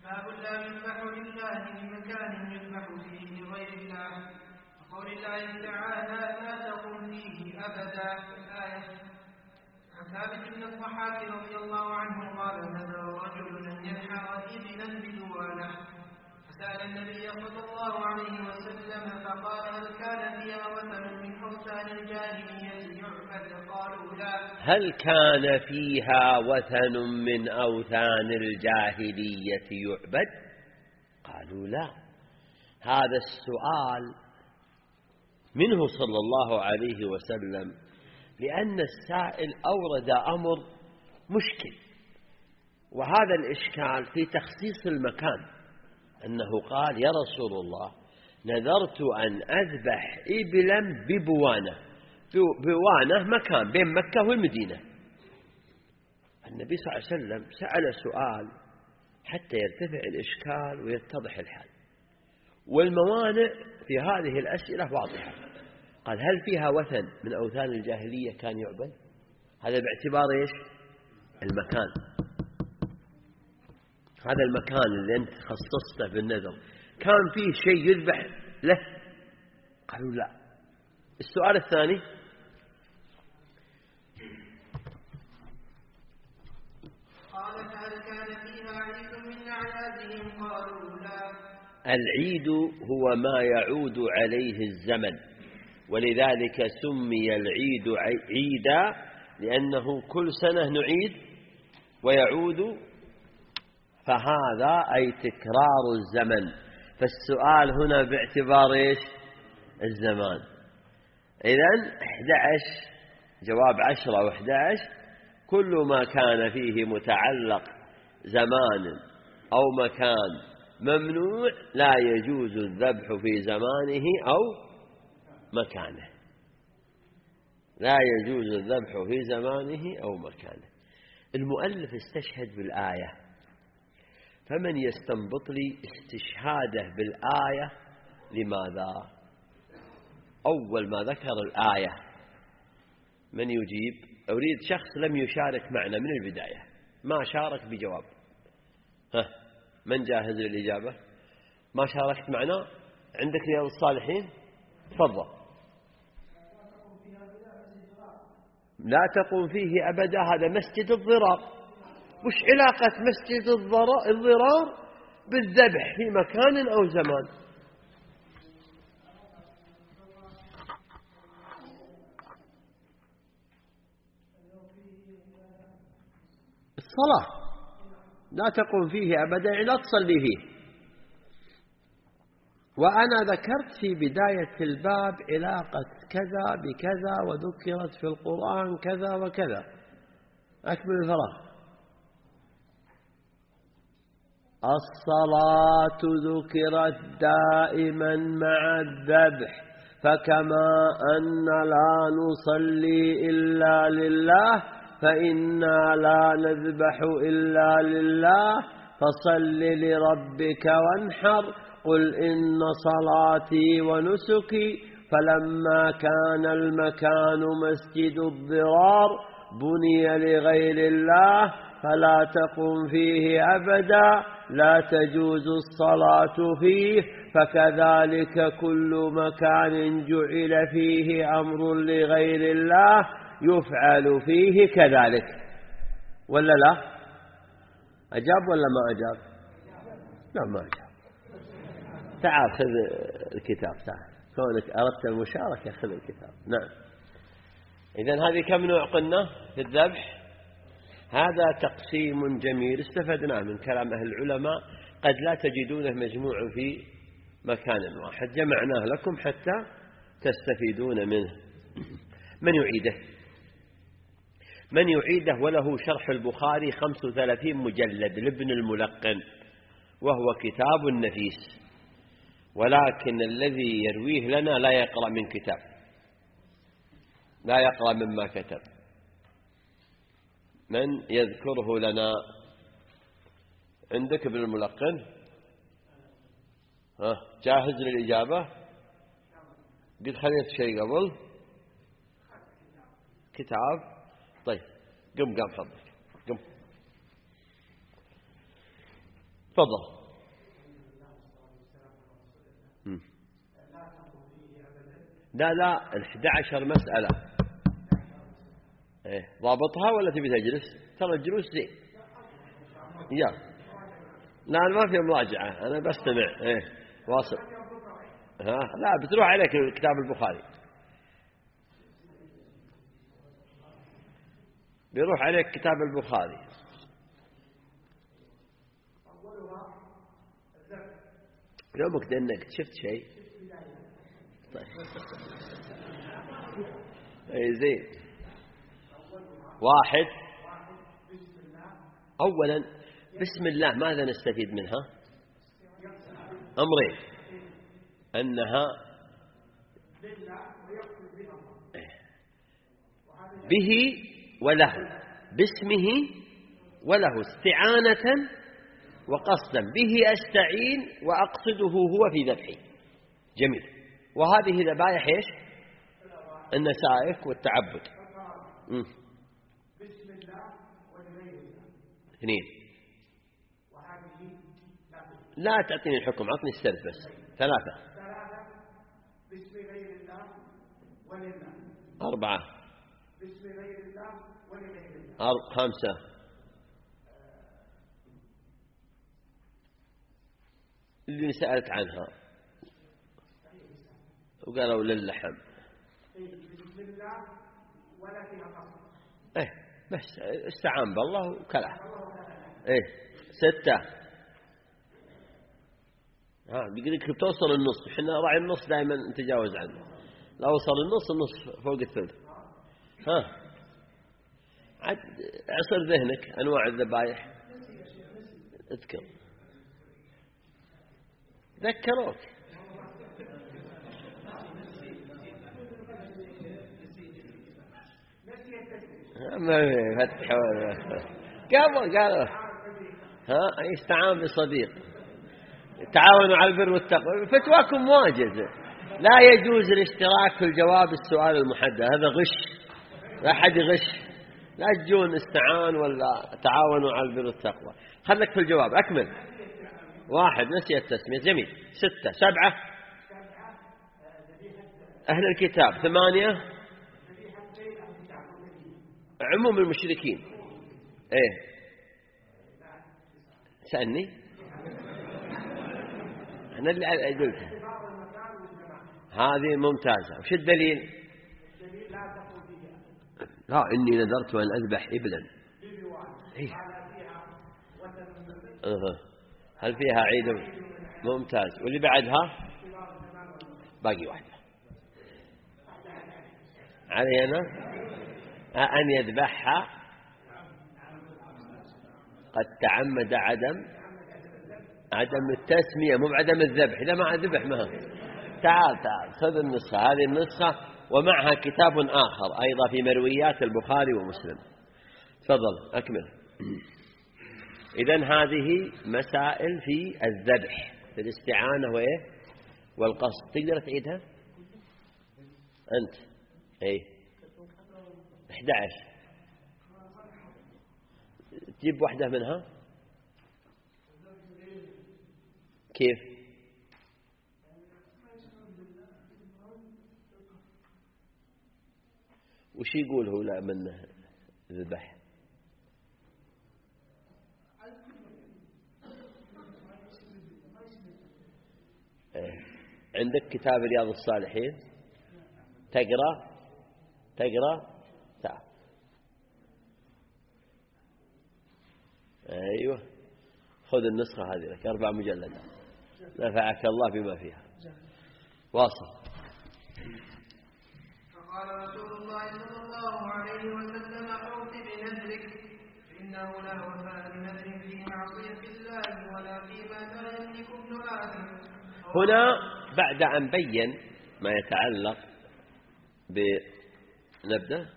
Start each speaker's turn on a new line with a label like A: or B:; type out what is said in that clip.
A: باب لا يذبح لله بمكان يذبح فيه لغير الله، وقول الله تعالى لا تقم فيه أبدا الآية. عن ثابت بن الضحاك رضي الله عنه قال نذر رجل أن ينحر إبلا بدوانه، فسأل النبي صلى الله عليه وسلم فقال هل كان فيها وثن من أوثان الجاهلية يعبد؟ قالوا لا.
B: هل كان فيها وثن من أوثان الجاهلية يعبد؟ قالوا لا. هذا السؤال منه صلى الله عليه وسلم لأن السائل أورد أمر مشكل، وهذا الإشكال في تخصيص المكان، أنه قال يا رسول الله نذرت أن أذبح إبلا ببوانة. بوانة مكان بين مكة والمدينة. النبي صلى الله عليه وسلم سأل سؤال حتى يرتفع الإشكال ويتضح الحال، والموانع في هذه الأسئلة واضحة. قال هل فيها وثن من أوثان الجاهلية كان يعبد؟ هذا باعتبار إيش؟ المكان. هذا المكان اللي أنت خصصته بالنذر كان فيه شيء يذبح له؟ قالوا لا. السؤال الثاني
A: قال هل كان فيها عيد من أعيادهم؟ قالوا لا.
B: العيد هو ما يعود عليه الزمن، ولذلك سمي العيد عيدا لأنه كل سنة نعيد ويعود، فهذا أي تكرار الزمن. فالسؤال هنا باعتبار إيش؟ الزمان. إذن 11 جواب 10 و11 كل ما كان فيه متعلق زمان أو مكان ممنوع لا يجوز الذبح في زمانه أو مكانه. لا يجوز الذبح في زمانه أو مكانه. المؤلف استشهد بالآية، فمن يستنبط لي استشهاده بالآية لماذا؟ أول ما ذكر الآية من يجيب؟ أريد شخص لم يشارك معنا من البداية، ما شارك بجواب. من جاهز للإجابة؟ ما شاركت معنا؟ عندك رياض الصالحين؟ تفضل. لا تقوم فيه أبدا، هذا مسجد الضرار. وش علاقة مسجد الضرار بالذبح في مكان أو زمان؟ الصلاة لا تقوم فيه أبدا، لا تصلي فيه. وأنا ذكرت في بداية الباب علاقة كذا بكذا، وذكرت في القرآن كذا وكذا. أكمل الفراغ. الصلاة ذكرت دائما مع الذبح، فكما أن لا نصلي إلا لله فإنا لا نذبح إلا لله، فصل لربك وانحر، قل إن صلاتي ونسكي. فلما كان المكان مسجد الضرار بني لغير الله فلا تقم فيه أبدا، لا تجوز الصلاة فيه. فكذلك كل مكان جعل فيه أمر لغير الله يفعل فيه كذلك. ولا لا؟ أجاب ولا ما أجاب؟ لا ما أجاب. تعال خذ الكتاب، تعال، كونك أردت المشاركة خذ الكتاب. نعم. إذن هذه كم نوع قلنا في الذبح؟ هذا تقسيم جميل استفدناه من كلام أهل العلماء، قد لا تجدونه مجموع في مكان واحد، جمعناه لكم حتى تستفيدون منه. من يعيده وله شرح البخاري 35 مجلد لابن الملقن، وهو كتاب نفيس، ولكن الذي يرويه لنا لا يقرأ من كتاب، لا يقرأ مما كتب. من يذكره لنا؟ عندك ابن الملقن؟ جاهز للإجابة؟ قد خليت شيء قبل كتاب؟ طيب قم فضلك، قم. تفضل. لا 11 مسألة. إيه ضابطها ولا تبي تجلس؟ ترى الجلوس زين. يلا لا ما في مراجعة أنا بستمع. إيه واصل. لا بتروح عليك كتاب البخاري، بيروح عليك كتاب البخاري. يومك دنك شفت شيء؟ طيب اي زين. 1 أولا بسم الله ماذا نستفيد منها؟ أمرين: أنها به وله، باسمه وله استعانة وقصدا، به أستعين وأقصده هو في ذبحي. جميل. وهذه ذبائح إيش؟ النسائك والتعبد.
A: بسم الله ولغير الله.
B: 2. لا تعطيني الحكم، أعطني السرد بس. 3.
A: بسم غير الله ولله.
B: 4.
A: بسم غير الله ولغير الله.
B: 5. اللي سألت عنها وقالوا للحم.
A: بسم الله ولا فيها قصد.
B: إيه بس استعان بالله وكله. إيه 6. بيقولك بتوصل النص، إحنا راعي النص دائما نتجاوز عنه. لا وصل النص فوق الثلث. عاد عصر ذهنك أنواع الذبائح اذكر. ذكروك ما فتح قالوا يستعان بصديق، تعاونوا على البر والتقوى. فتواكم واجد. لا يجوز الاشتراك في الجواب السؤال المحدد، هذا غش، لا أحد يغش. لا تجون استعان ولا تعاونوا على البر والتقوى. خلك في الجواب. أكمل. 1 نسي التسمية. جميل. 6. 7 أهل الكتاب. 8 عموم المشركين. إيه سألني أنا اللي قلتها هذه ممتازة. وش الدليل؟ لا إني نذرت أن أذبح إبلا. إيه؟ هل فيها عيد؟ ممتاز. واللي بعدها باقي واحدة علينا أن يذبحها قد تعمد عدم التسمية، مو بعدم الذبح. إذا ما ذبح ما. تعال خذ النسخة، هذه النسخة ومعها كتاب آخر أيضا في مرويات البخاري ومسلم. تفضل أكمل. إذن هذه مسائل في الذبح، في الاستعانة وإيه والقصد. تقدر تعيدها أنت؟ إيه 11 تجيب واحدة منها. كيف؟ وش يقول هو لا منه ذبح؟ عندك كتاب رياض الصالحين تقرأ تعال. أيوة خذ النسخة هذه لك 4 مجلدات. نفعك الله بما فيها. واصل.
A: فقال رسول الله صلى الله عليه وسلم: أوف بنذرك فإنه لا وفاء بنذر في معصية الله ولا فيما لا يملك ابن آدم.
B: هنا بعد أن بين ما يتعلق نبدأ